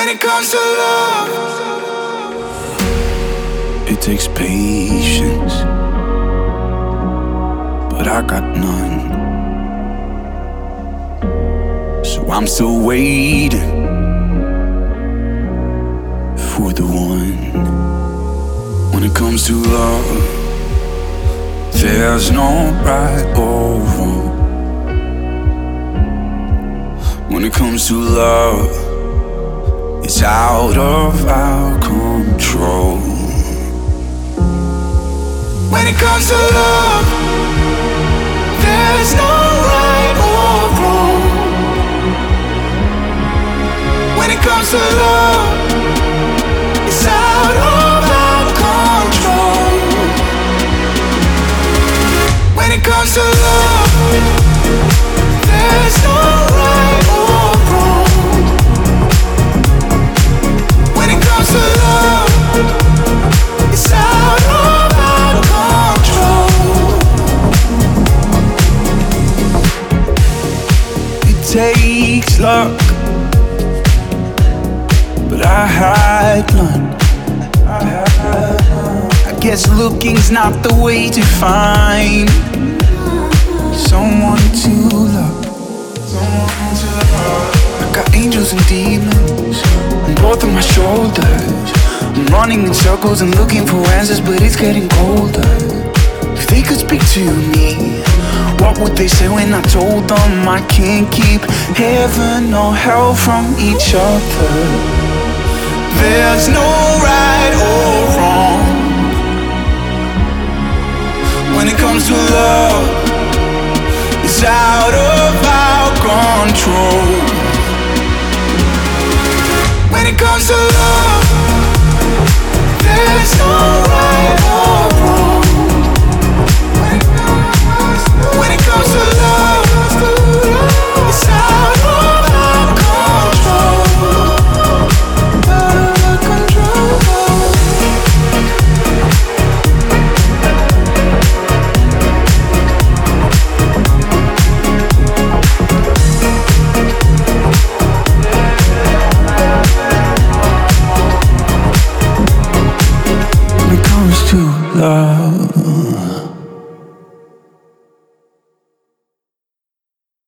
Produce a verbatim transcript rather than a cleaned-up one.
When it comes to love, it takes patience, but I got none. So I'm still waiting for the one. When it comes to love, there's no right or wrong. When it comes to love, it's out of our control. When it comes to love, there's no right or wrong. When it comes to love, it's out of our control. When it comes to love, there's no right or wrong. When it comes to love, it's out of our control. It takes luck, but I had none. I guess looking's not the way to find someone to love. I got angels and demons on both of my shoulders. I'm running in circles and looking for answers, but it's getting colder. If they could speak to me, what would they say when I told them I can't keep heaven or hell from each other? There's no right or wrong. When it comes to love, it's out of our control. When it comes to love,